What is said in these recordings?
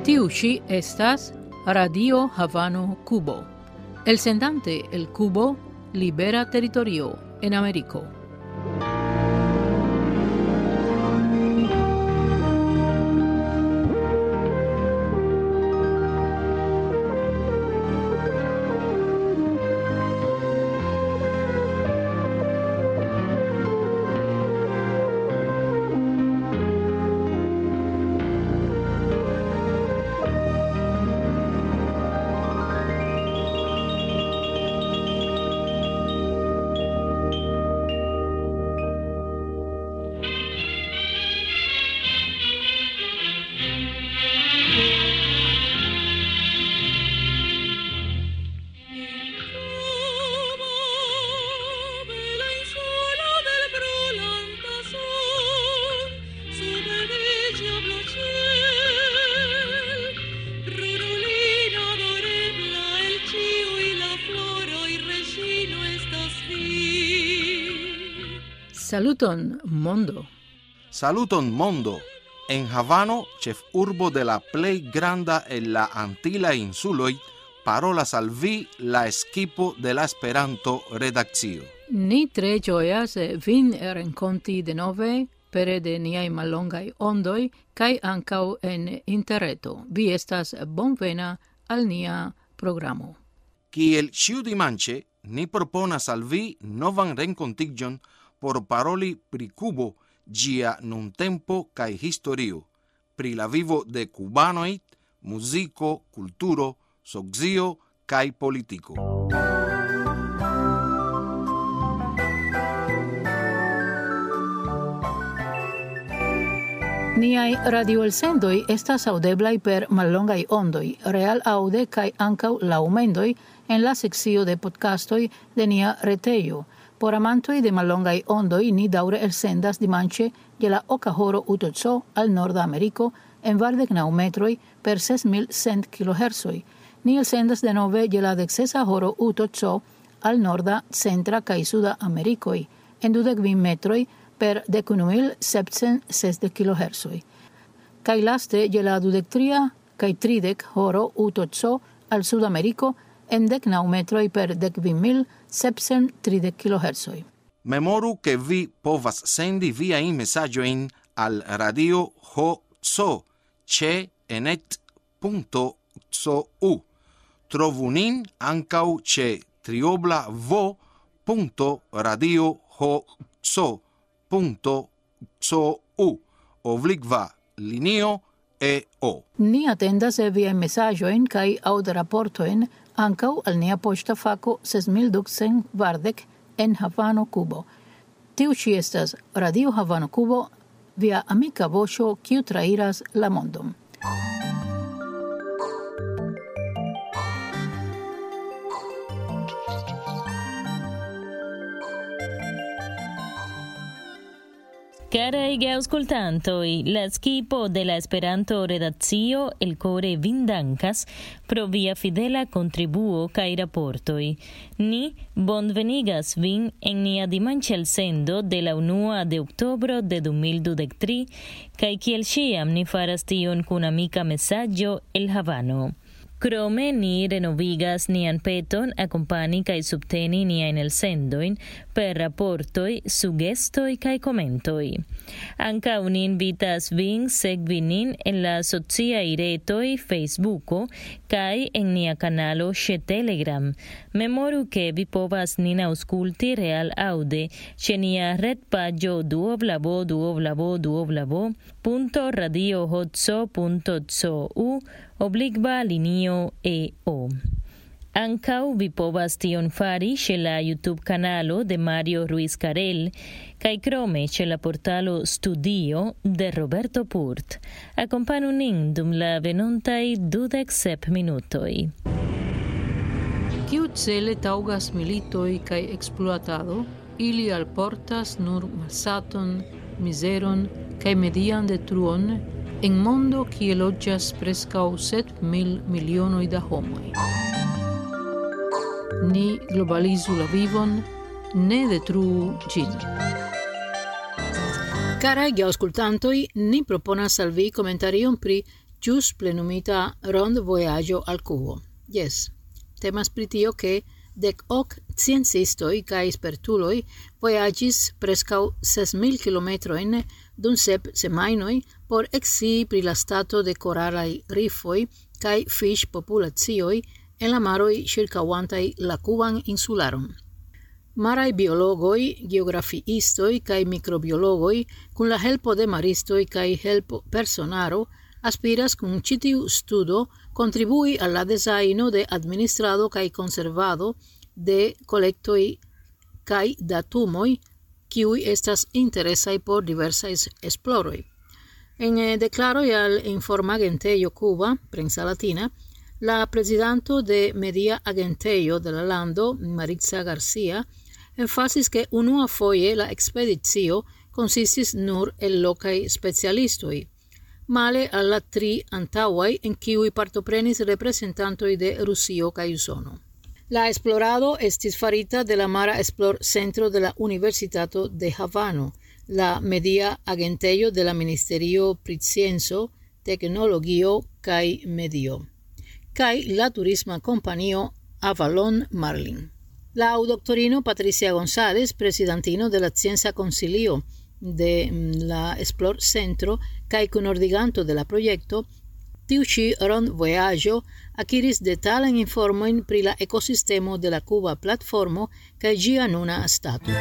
Tiu ci estas Radio Havano Cubo. El sendante el Cubo libera territorio en Americo. Saluton, mondo. Saluton, mondo. En Havano, ĉefurbo de la plej granda el la Antila insuloj, parolas al vi la eskipo de la Esperanto-redakcio. Ni tre ĝojas vin renkonti denove pere de niaj mallongaj ondoj kaj ankaŭ en interreto. Vi estas bonvena al nia programo. Kiel ĉiudimanĉe, ni proponas al vi novan renkontiĝon por paroli pri Kubo, ĝia nuntempo kaj historio, pri la vivo de kubanoj, muziko, kulturo, socio kaj politiko. Niaj radioelsendoj estas aŭdeblaj per mallongaj ondoj, real aŭde kaj ankaŭ laŭmendoj en la sekcio de podcastoj de nia retejo. Por amantoj de mallongaj ondoj ni daŭre elsendas dimanĉe de la oka horo UTC al Norda Ameriko en 29 metroj per 6100 kHz. Ni elsendas denove de la 16 horo UTC al Norda, Centra kaj Suda Amerikoj en 22 metroj per 11760 kHz. Kaj laste de la 23 kaj 30 horo UTC al Sudameriko en 19 metroj per 12730 kHz. Memoru ke vi povas sendi viajn mesaĝojn al Radio HC ĉe enet.cu. Trovu nin ankaŭ ĉe www.radiohc.cu/linio-EO. Ni atendas viajn mesaĝojn kaj aŭdraportojn ankaŭ al nia poŝta fako 6240 en Havano, Kubo. Tiu ĉi estas Radio Havano Kubo, via amika voĉo, kiu trairas la mondon. Caraj geaŭskultantoj, la skipo de la Esperanto-redakcio elkore vin dankas pro via fidela kontribuo kaj raportoj. Ni bonvenigas vin en nia dimanĉa elsendo de la 1 de oktobro de 2023 kaj kiel ĉiam ni faras tion kun amika mesaĝo el Havano. Krome ni renovigas nian peton akompani kaj subteni niajn elsendojn per raportoj, sugestoj kaj komentoj. Ankaŭ ni invitas vin sekvi nin en la sociaj retoj Facebooko kaj en nia kanalo ĉe Telegram. Memoru ke vi povas nin aŭskulti real aŭde ĉe nia retpaĝo www.radiohc.cu/linio-EO. Ankaŭ vi povas tion fari ĉe la YouTube-kanalo de Mario Ruiz Carel kaj krome ĉe la portalo Studio de Roberto Purt. Akompanu nin dum la venontaj 27 minutoj. Kiu cele taŭgas militoj kaj ekspluatado, ili alportas nur malsaton, mizeron kaj median detruon en mondo kie loĝas preskaŭ 7.000 milionoj da homoj. Ni globalizu la vivon, ne detruu ĝin. Caraj geaŭskultantoj, ni proponas al vi komentarion pri ĵus plenumita rondvojaĝo al Kubo. Jes, temas pri tio ke 10 sciencistoj kaj spertuloj vojaĝis preskaŭ 6,000 kilometrojn dum 7 semajnoj por ekscii pri la stato de koralaj rifoj kaj fiŝpopulacioj en la maroj ĉirkaŭantaj la Kuban insularon. Maraj biologoj, geografiistoj kaj mikrobiologoj kun la helpo de maristoj kaj help-personaro aspiras kun ĉi tiu studo kontribui al la dezajno de administrado kaj konservado de kolektoj kaj datumoj kiuj estas interesaj por diversaj esploroj. En declaroj al informa agentejo Cuba, Prensa Latina, la prezidanto de media agentejo de la lando, Maritza Garcia, emfasis ke unuafoje la ekspedicio konsistis nur el lokaj specialistoj, male al la 3 antaŭaj en kiuj partoprenis reprezentantoj de Rusio kaj Usono. La esplorado estis farita de la Mara Esplor Centro de la Universitato de Havano, la media agentejo de la Ministerio pri Scienco, Tecnologio kaj Medio, kaj la turisma kompanio Avalon Marlin. La doctorino Patricia González, presidentino de la Scienza Consilio de la Esplor Centro kaj kunordiganto de la projekto, tiu ĉi rondvojaĝo akiris detalan informojn pri la ekosistemo de la Kuba platformo kaj ĝia nuna stato.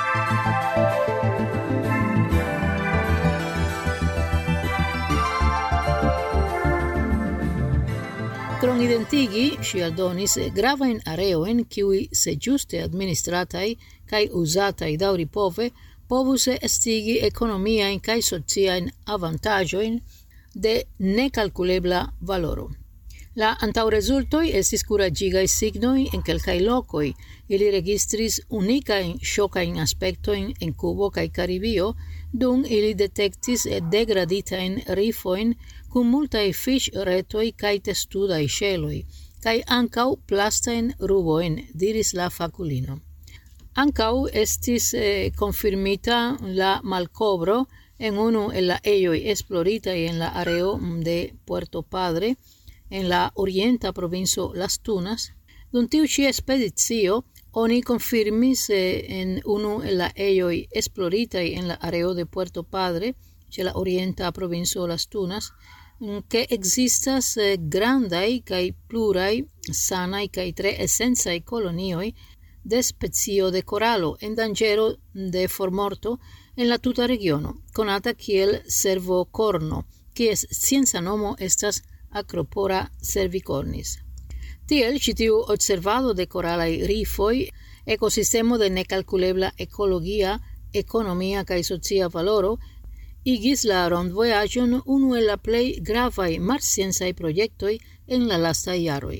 Krom identigi, ŝi aldonis gravajn areojn kiuj se ĝuste administrataj kaj uzataj daŭripove povus estigi ekonomiajn kaj sociajn avantaĝojn de nekalkulebla valoro. La antaŭrezultoj estis kuraĝigaj signoj en kelkaj lokoj. Ili registris unikajn ŝokajn aspektojn en Kubo kaj Karibio, dum ili detektis degraditajn rifojn kun multaj fiŝretoj kaj testudaj ŝeloj, kaj ankaŭ plastajn rubojn, diris la fakulino. Ankaŭ estis konfirmita la malkovro en unu el la ejoj esploritaj en la areo de Puerto Padre, en la orienta provinco Las Tunas. Dum tiu ĉi ekspedicio oni konfirmis en unu el la ejoj esploritaj en la areo de Puerto Padre, ĉe la orienta provinco Las Tunas, que existas grandaj kaj pluraj sanaj kaj tre esencaj kolonioj de specio de koralo en danĝero de formorto en la tuta regiono, konata kiel servokorno, kies scienca nomo estas Acropora cervicornis. Tiel ĉi tiu observado de koralaj rifoj, ekosistemo de nekalkulebla ekologia, ekonomia kaj socia valoro, igis la rondvojaĝon unu el la plej gravaj marsciencaj projektoj en la lastaj jaroj.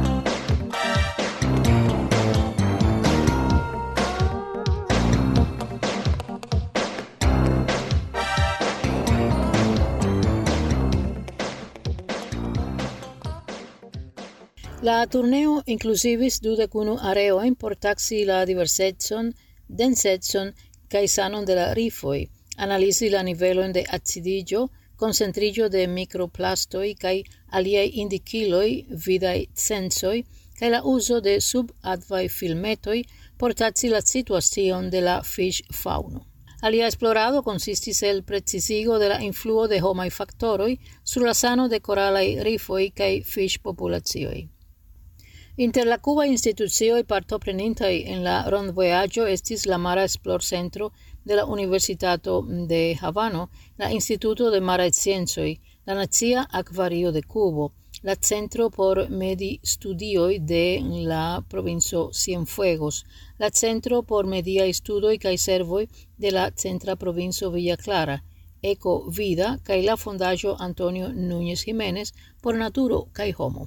La turneo inclusivis 21 areojn por taksi la diversecon, densecon kaj sanon de la rifoj, analizi la nivelojn de acidiĝo, koncentriĝo de mikroplastoj kaj aliaj indikiloj, vidaj censoj, kaj la uzo de subakvaj filmetoj por taksi la situacion de la fiŝfaŭno. Alia esplorado consistis el precizigo de la influo de homaj faktoroj sur la sano de koralaj rifoj kaj fiŝpopulacioj. Inter la Cuba institucioj partoprenintaj en la rondvojaĝo estis la Mara Esplor Centro de la Universitato de Havano, la Instituto de Maraj Sciencoj, la Nacia Akvario de Kubo, la Centro por Medi-Studioj de la provinco Cienfuegos, la Centro por Mediaj Studoj kaj Servoj de la Centra Provinco Villa Clara, Eco Vida kaj la Fondaĵo Antonio Núñez Jiménez por Naturo kaj Homo.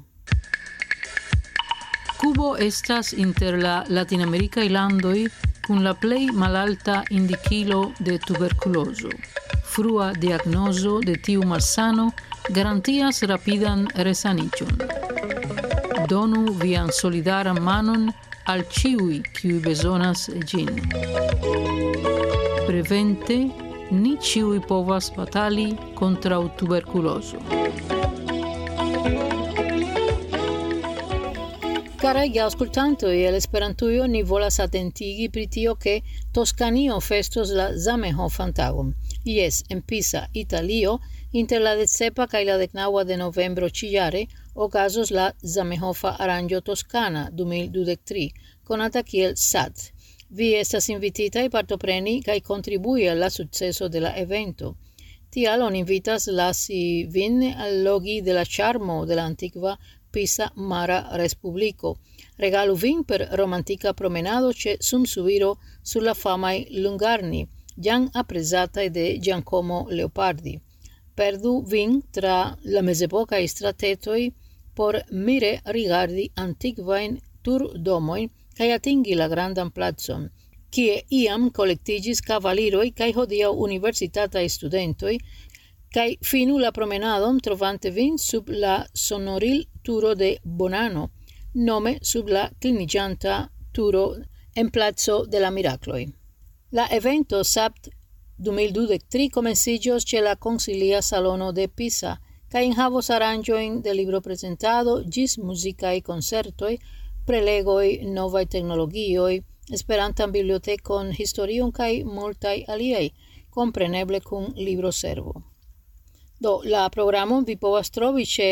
Kubo estas inter la latinamerikaj landoj kun la plej malalta indikilo de tuberkulozo. Frua diagnozo de tiu malsano garantias rapidan resaniĝon. Donu vian solidaran manon al ĉiuj, kiuj bezonas ĝin. Prevente, ni ĉiuj povas batali kontraŭ tuberkulozo. Caraj aŭskultantoj, el Esperantujo ni volas atentigi pri tio ke Toskanio festos la Zamenhofan tagon. Jes, en Pisa, Italio, inter la 17 kaj la 19 de novembro ĉiujare okazos la Zamenhofa aranĝo Toskana 2023, konata kiel SAT. Vi estas invititaj partopreni kaj kontribui al la sukceso de la evento. Tial on invitas lasi vin allogi de la charmo de la antikva Pisa Mara Respubliko. Regalu vin per romantica promenado ĉe sumsubiro sur la famaj Lungarni, jam aprezataj de Giacomo Leopardi. Perdu vin tra la mezepokaj stratetoj por mire rigardi antikvajn turdomojn kaj atingi la grandan placon, kie iam kolektiĝis kavaliroj kaj hodiaŭ universitataj studentoj, kaj finu la promenadon trovante vin sub la sonoril-turo de Bonano, nome sub la kliniĝanta turo en placo de la Mirakloj. La evento SAT 2023 komenciĝos ĉe la Konsilia Salono de Pisa kaj enhavos aranĝojn de libroprezentado ĝis muzikaj koncertoj, prelegoj, novaj teknologioj, Esperantan bibliotekon, historion kaj multaj aliaj, kompreneble kun libroservo. Do, la programon vi povas trovi ĉe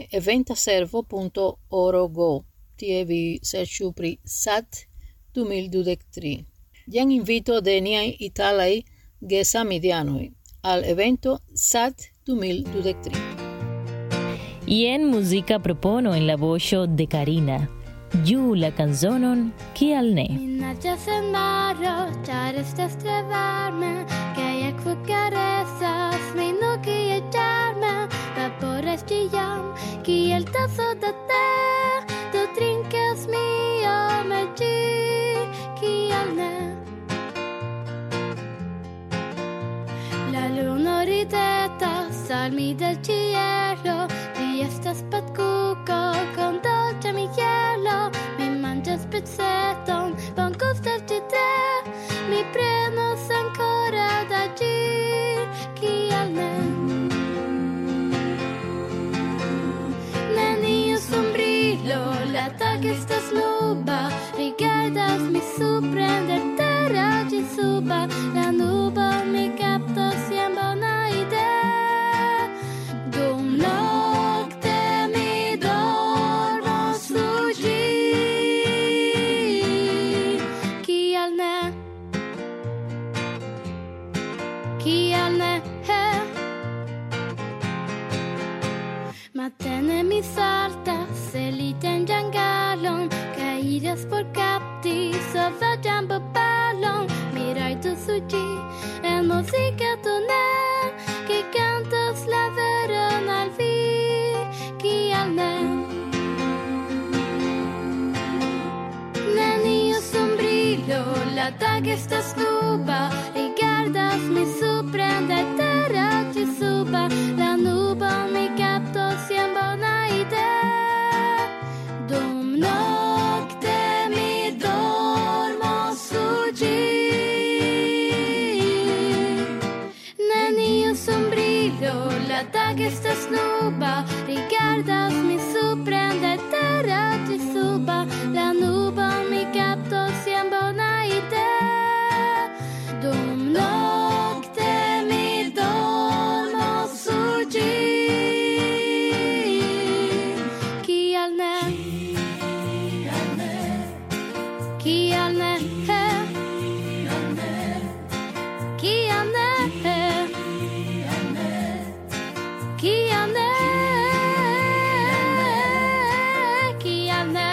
eventaservo.org. Tie vi serĉu pri SAT 2023. Jen invito de niaj italaj gesamideanoj al evento SAT 2023. Jen muzika propono en la voĉo de Karina. Giù la canzonon Kial ne. Mi naĝas en maro, ĉar estas tre varme, kaj akvo karesas min kie ĉarme, vaporas ĉiam kiel taso da te, do trinkas mi iome ĝi, kial ne. La luno ridetas al mi del ĉielo, vi estas patkuko kun dolĉa mielo, mi manĝas peceton, bongustas ĉi tre, mi prenos ancora da ĝi, kial ne. Neniu sombrilo, la tag estas nuba, rigardas mi supren de terra ĝis suba, la nubo mi kaptas jen bona idea. Dum nokte mi dormos sur ĝi, kial ne, kial ne, he. Matene mi saltas eliten ĝangalon kaj iras por kapti sovaĝan babalon. Mi rajtos sur ĝi en muzika tuner, que cantas la veron al vi, kial ne. Neniu sombrilo, la tag estas nuba, rigardas mi supren de terra ĝis suba, la nubo mi kaptos jen bona idea. Dum nokte mi dormos sur ĝi. Neniu sombrilo, la tag estas nuba, rigardas mi supren de terra ĝis suba, la nubo mi kaptos jen bona idea. Dum nokte mi dormos sur ĝi, kial ne, kial ne, he. Kial ne, he. Kial ne, kial ne,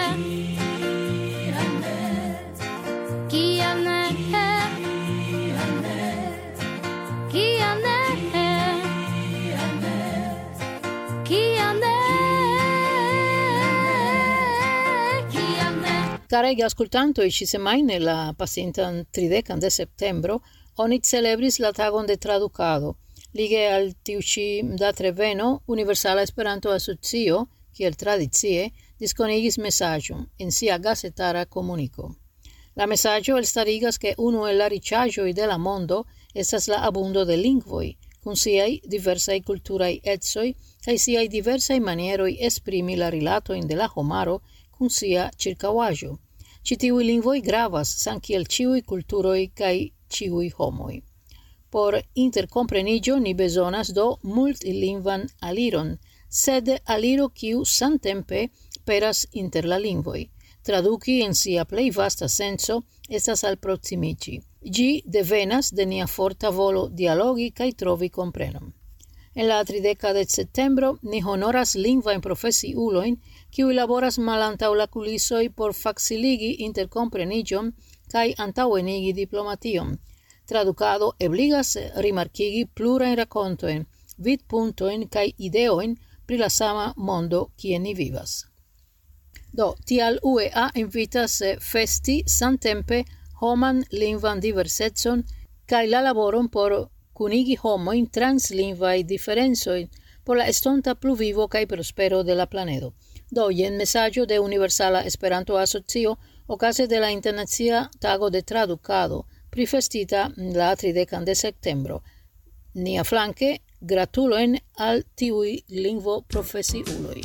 kial ne, he. Kial ne, he. Kial ne, kial ne. Caraj aŭskultantoj, ĉi-semajne la pasintan 30 de septembro oni celebris la tagon de tradukado. Lige al tiu ĉi datreveno, Universala Esperanto-Asocio, kiel tradicie, diskonigis mesaĝon en sia gazetara komuniko. La mesaĝo elstarigas ke unu el la riĉaĵoj de la mondo estas la abundo de lingvoj, kun siaj diversaj kulturaj ecoj kaj siaj diversaj manieroj esprimi la rilatojn de la homaro kun sia ĉirkaŭaĵo. Ĉi tiuj lingvoj gravas samkiel ĉiuj kulturoj kaj ĉiuj homoj. Por interkompreniĝo ni bezonas do multlingvan aliron, sed aliro kiu samtempe peras inter la lingvoj. Traduki en sia plej vasta senco estas alproksimiĝi. Ĝi devenas de nia forta volo dialogi kaj trovi komprenon. En la 30 de septembro ni honoras lingvajn profesiulojn, kiuj laboras malantaŭ la kulisoj por faciligi interkompreniĝon kaj antaŭenigi diplomation. Tradukado ebligas rimarkigi plurajn rakontojn, vidpunktojn kaj ideojn pri la sama mondo kie ni vivas. Do, tial UEA invitas festi samtempe homan lingvan diversecon kaj la laboron por kunigi homojn trans lingvaj diferencoj por la estonta pluvivo kaj prospero de la planedo. Do, jen mesaĝo de Universala Esperanto-Asocio okaze de la Internacia Tago de Tradukado, prifestita la 30 de septembro. Niaflanke, gratulojn al tiuj lingvoprofesiuloj.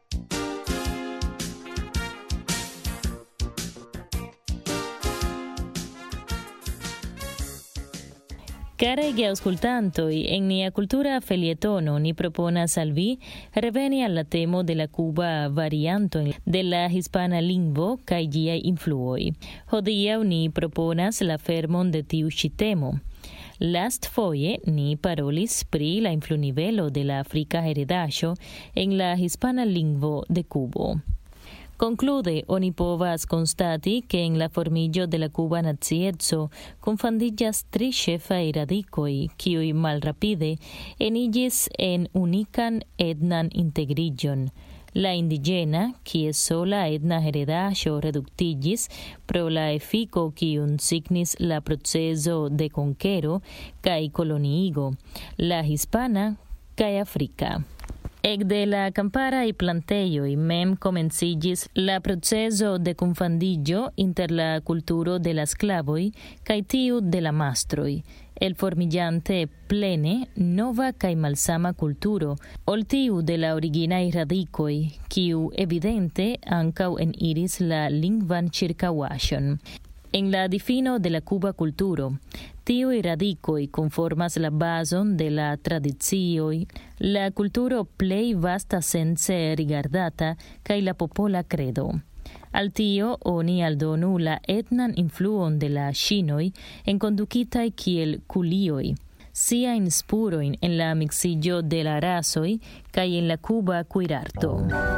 Caraj geaŭskultantoj, en nia kultura felietono ni proponas al vi reveni al la temo de la kuba varianto de la hispana lingvo kaj ĝiaj influoj. Hodiaŭ ni proponas la fermon de tiu ĉi temo. Lastfoje ni parolis pri la influnivelo de la afrika heredaĵo en la hispana lingvo de Kubo. Conclude, oni povas constati che en la formillo de la Cuba naciezo confandiĝas tri ĉefaj radikoj, kiuj malrapide enigis en unikan etnan integriĝon. La indigena, kies sola etna heredaĵo reduktiĝis pro la efiko kiun signis la procezo de konkero kaj koloniigo, la hispana kaj afrika. Ekde la kamparaj plantejoj mem komenciĝis la procezo de kunfandiĝo inter la kulturo de la sklavoj kaj tiu de la mastroj, elformiĝante plene nova kaj malsama kulturo ol tiu de la originaj radikoj, kiu evidente ankaŭ eniris la lingvan ĉirkaŭaĵon. En la difino de la Cuba kulturo, tiuj radikoj conformas la bazon de la tradicioj, la kulturo plej vastasence rigardata kaj la popola kredo. Al tio oni aldonu la etnan influon de la ŝinoj enkondukitaj kiel kulioj, siajn spurojn en la miksiĝo de la rasoj kaj en la kuba kuirarto.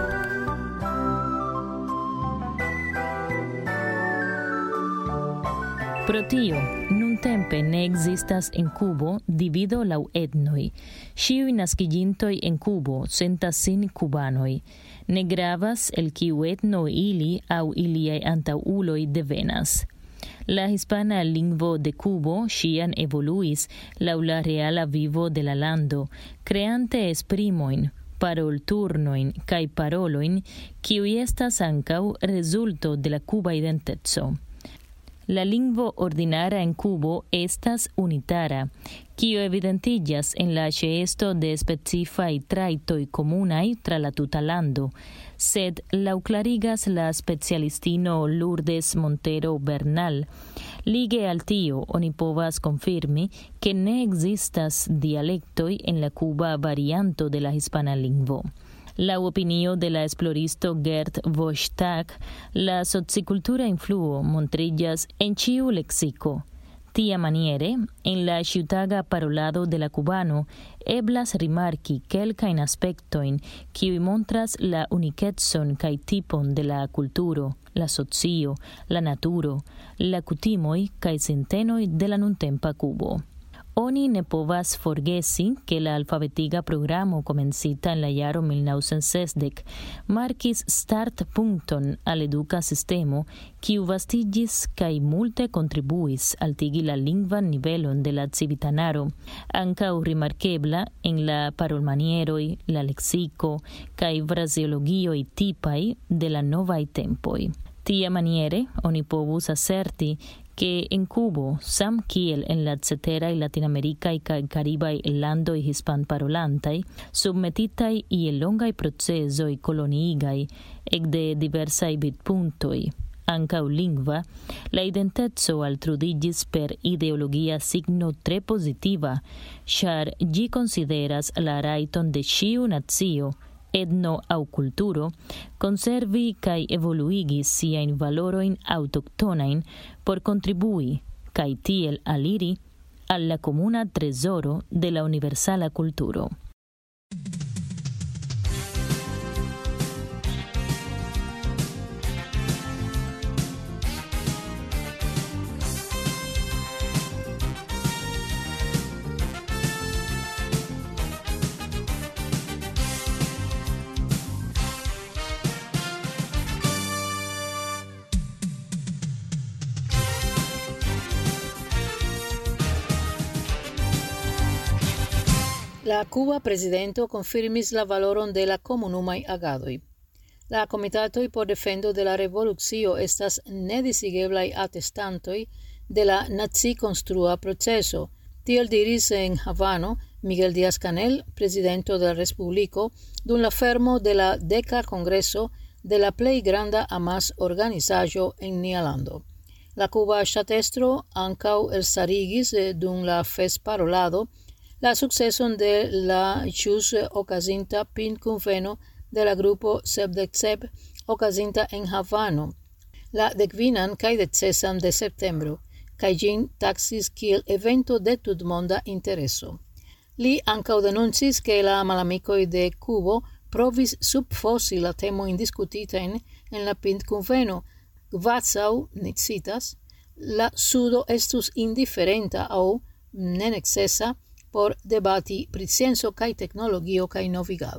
Pro tio, nuntempe ne ekzistas en Kubo divido laŭ etnoj. Ĉiuj naskiĝintoj en Kubo sentas sin kubanoj. Ne gravas el kiu etno ili aŭ iliaj antaŭuloj devenas. La hispana lingvo de Kubo ŝian evoluis laŭ la reala vivo de la lando, kreante esprimojn, parolturnojn kaj parolojn, kiuj estas ankaŭ rezulto de la kuba identeco. La lingvo ordinara en Kubo estas unitara, kio evidentiĝas en la ĉeesto de specifaj trajtoj komunaj tra la tuta lando, sed laŭklarigas la specialistino Lourdes Montero Bernal. Lige al tio oni povas konfirmi ke ne ekzistas dialektoj en la kuba varianto de la hispana lingvo. La opinio de la esploristo Gerd Vosstak, la socikultura influo montriĝas en ĉiu leksiko. Tiamaniere, en la ĉiutaga parolado de la kubano eblas rimarki kelkajn aspektojn, kiuj montras la unikecon kaj tipon de la kulturo, la socio, la naturo, la kutimoj kaj sintenoj de la nuntempa Kubo. Oni ne povas forgesi ke la alfabetiga programo komencita en la jaro 1960 markis startpunkton al eduka sistemo, kiu vastiĝis kaj multe kontribuis altigi la lingvan nivelon de la civitanaro, ankaŭ rimarkebla en la parolmanieroj, la leksiko kaj frazeologioj tipaj de la novaj tempoj. Tiamaniere oni povus aserti que en Cubo, sam kiel en la cetera y Latinoamérica y Caribe lando y hispanparolantai, submetitai y elongai procesoi coloniigai ec de diversai vidpuntoi, ancau lingua, la identezo altrudigis per ideologia signo tre positiva, char gi consideras la raiton de ciu nazio, etno au culturo, conservi cae evoluigis siain valoroin autoctonain por contribui, cae tiel aliri, alla comuna tresoro de la universala culturo. La Cuba presidento confirmis la valoron de la comunumai agadoi. La comitatoi por defendo de la revolucio estas nedisigeblai atestantoi de la nazi-construa proceso. Tiel diris en Havano Miguel Díaz-Canel, presidento de la Respublico, dum la fermo de la 10ª Congreso de la plei granda amas organizaĵo en nia lando. La Cuba ŝtatestro ankaŭ elstarigis dum la festparolado la sukceson de la ĵus okazinta pinkunveno de la grupo 77 okazinta en Havano la 15 kaj 16 de septembro, kaj ĝin taksis kiel evento de tutmonda intereso. Li ankaŭ denuncis ke la malamikoj de Kubo provis subfosi la temojn diskutitajn en la pinkunveno. Kvazaŭ, ni citas, la sudo estus indiferenta aŭ nenecesa por debati pri scienco kaj teknologio kaj novigado.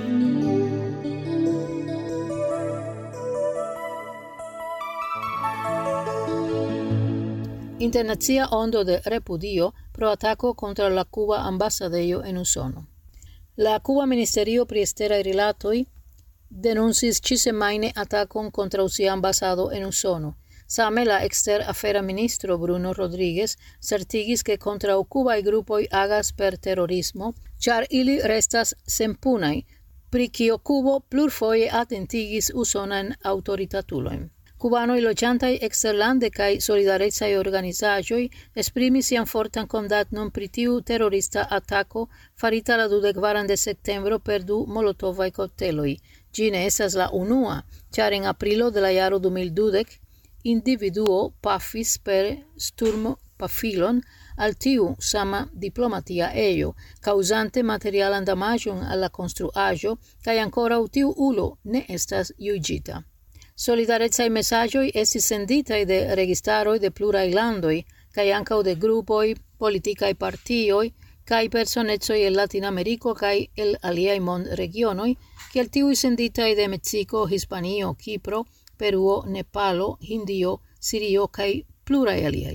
Internacia ondo de repudio pro ataco contra la Cuba ambasadejo en Usono. La Cuba Ministerio pri Eksteraj Rilatoj denuncis ĉisemajne atakon kontraŭ sia ambasado en Usono. Same la eksterafera ministro Bruno Rodríguez certigis ke kontraŭ kubaj grupoj agas per terorismo, ĉar ili restas senpunaj, pri kio Kubo plurfoje atentigis usonajn aŭtoritatulojn. Kubanoj loĝantaj eksterlande kaj solidarecaj organizaĵoj esprimis sian fortan kondamnon pri tiu terorista atako farita la 24 de septembro per 2 molotovaj kokteloj. Ĝi ne estas la unua, ĉar en aprilo de la jaro 2020 individuo pafis per sturmpafilon al tiu sama diplomatia ejo, causante materialan damaĝon al la konstruaĵo, kaj ankoraŭ tiu ulo ne estas juĝita. Solidarecaj mesaĝoj estis senditaj de registaroj de pluraj landoj, kaj ankaŭ de grupoj, politikaj partioj, kaj personecoj el Latinameriko kaj el aliaj mondregionoj, kiel tiuj senditaj de Meksiko, Hispanio, Kipro, Peruo, Nepalo, Hindio, Sirio kaj pluraj aliaj.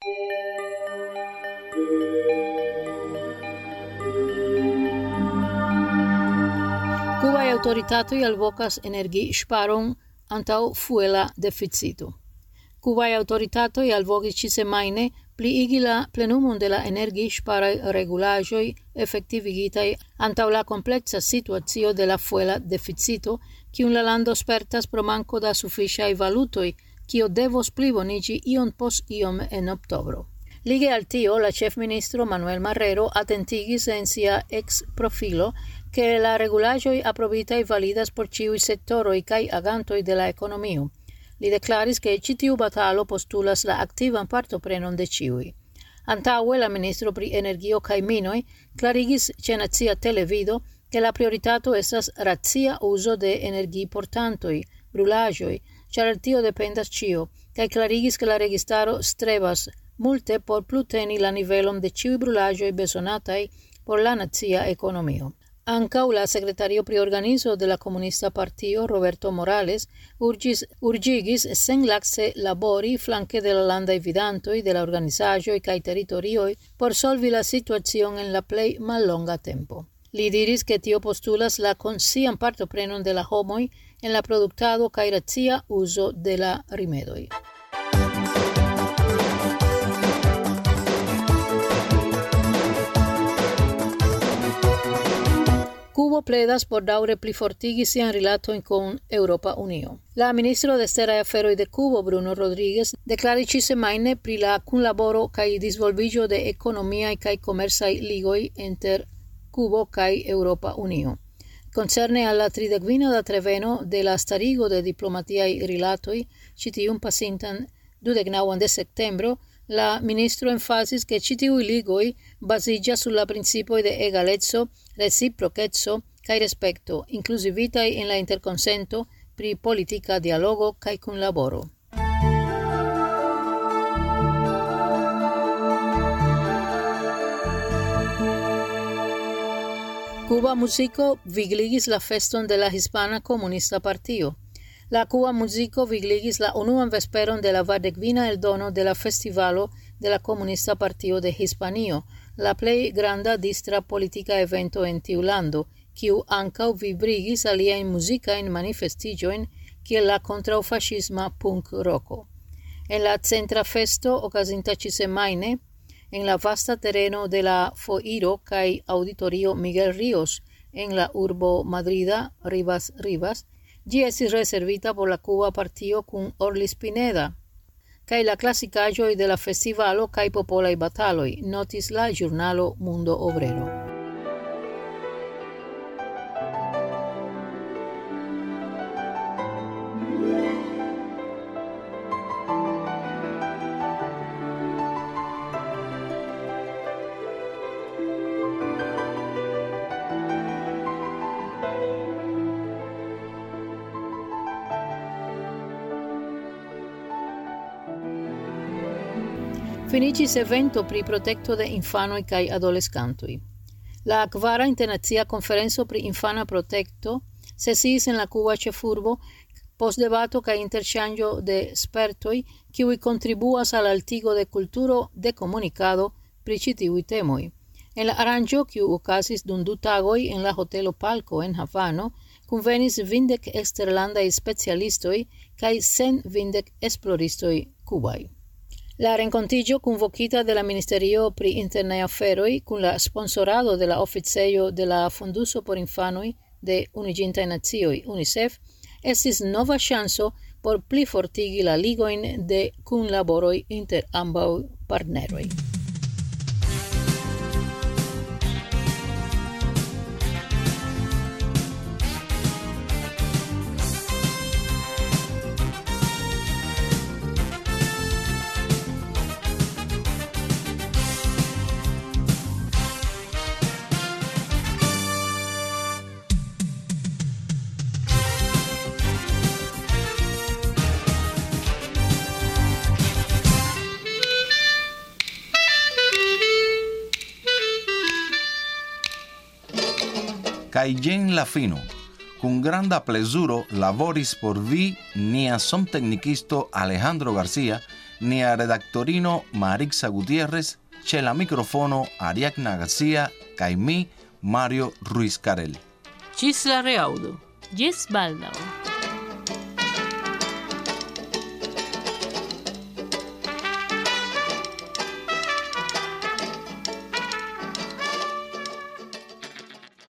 Kubaj aŭtoritatoj alvokas energiŝparon antaŭ fuela deficito. Kubaj aŭtoritatoj alvokis ĉisemajne pliigi la plenumon de la energiŝparaj regulaĵoj efektivigitaj antaŭ la kompleksa situacio de la fuela deficito, kiun la lando spertas pro manko da sufiĉaj valutoj, kio devos pliboniĝi iom post iom en oktobro. Lige al tio, la ĉefministro Manuel Marrero atentigis en sia ex-profilo ke la regulaĵoj aprobitaj validas por ĉiuj sektoroj kaj agantoj de la ekonomio. Li deklaris ke ĉi tiu batalo postulas la aktivan partoprenon de ĉiuj. Antaŭe la ministro pri energio kaj minoj klarigis ĉe nacia televido ke la prioritato estas racia uzo de energiportantoj, brulaĵoj, ĉar el tio dependas ĉio, kaj klarigis ke la registaro strebas multe por pluteni la nivelon de ĉiuj brulaĵoj bezonataj por la nacia ekonomio. Ankaŭ la sekretario pri organizo de la Komunista Partio, Roberto Morales, urĝigis senlace labori flanke de la landaj gvidantoj de la organizaĵoj kaj teritorioj por solvi la situacion en la plej mallonga tempo. Li diris ke tio postulas la konscian partoprenon de la homoj en la produktado kaj racia uzo de la rimedoj. Cubo pledas por daure pli fortigi sian rilatojn con Europa Unio. La ministro de Exteraj Aferoj de Cubo, Bruno Rodríguez, deklaris ĉi-semajne pri la kunlaboro kaj disvolviĝo de ekonomiaj kaj komercaj ligoj inter Cubo kaj Europa Unio. Concerne al la 30 datreveno de la starigo de diplomatiaj rilatoj, ĉi tiun pasintan 29 de septembro, la ministro emfazis che ĉi tiuj ligoj baziĝas sur la principoj de egaleco, reciprokeco kaj respekto, inkluzivitaj en la interkonsento pri politika dialogo kaj kunlaboro. Cuba Muziko vigligis la feston de la Hispana Komunista Partio. La Cuba Muziko vigligis la unuan vesperon de la 20 eldono de la Festivalo de la Komunista Partio de Hispanio, la plej granda distra politika evento en tiu lando, kiu ankaŭ vibrigis aliajn muzikajn manifestiĝojn kiel la kontraŭfaŝisma punk-roko. En la centra festo okazinta ĉi-semajne, en la vasta tereno de la foiro kaj auditorio Miguel Ríos en la urbo madrida Rivas, ĝi estis rezervita por la Cuba Partio kun Orlis Pineda, kaj la klasikaĵoj de la festivalo kaj popolaj bataloj, notis la ĵurnalo Mundo Obrero. Finiĝis evento pri protekto de infanoj kaj adoleskantoj. La kvara internacia konferenco pri infana protekto sesiis en la Cuba ĉefurbo post debato kaj interŝanĝo de spertoj kiuj kontribuas al altigo de kulturo de komunikado pri ĉi tiuj temoj. En la aranĝo, kiu okazis dum 2 tagoj en la hotelo Palco en Havano, kunvenis 20 eksterlandaj specialistoj kaj 120 esploristoj kubaj. La renkontiĝo kunvokita de la Ministerio pri Internaj Aferoj kun la sponsorado de la oficejo de la Fonduso por Infanoj de Unuiĝintaj Nacioj UNICEF estis nova ŝanco por plifortigi la ligojn de kunlaboroj inter ambaŭ partneroj. Kaj jen la fino. Kun granda plezuro laboris por vi nia somteknikisto Alejandro Garcia, nia redaktorino Marixa Gutiérrez, ĉe la mikrofono Ariadna Garcia kaj mi, Mario Ruiz Carel. Ĝis la reaŭdo. Ĝis baldaŭ.